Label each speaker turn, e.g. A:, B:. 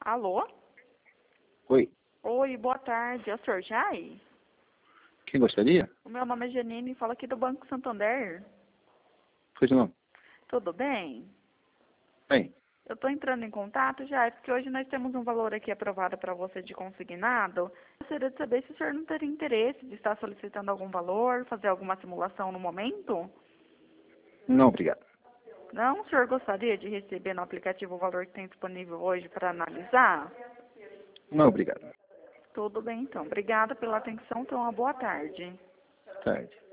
A: Alô?
B: Oi,
A: Oi, boa tarde. É o senhor Jai?
B: quem gostaria?
A: O meu nome é Janine e falo aqui do Banco Santander.
B: Pois não.
A: Tudo bem?
B: Bem,
A: Eu estou entrando em contato, Jai, porque hoje nós temos um valor aqui aprovado para você de consignado. Gostaria de saber se o senhor não teria interesse de estar solicitando algum valor, fazer alguma simulação no momento?
B: não, obrigado.
A: Não? O senhor gostaria de receber no aplicativo o valor que tem disponível hoje para analisar?
B: Não, obrigado.
A: Tudo bem, então. Obrigada pela atenção. Tenha uma boa tarde.
B: Tarde.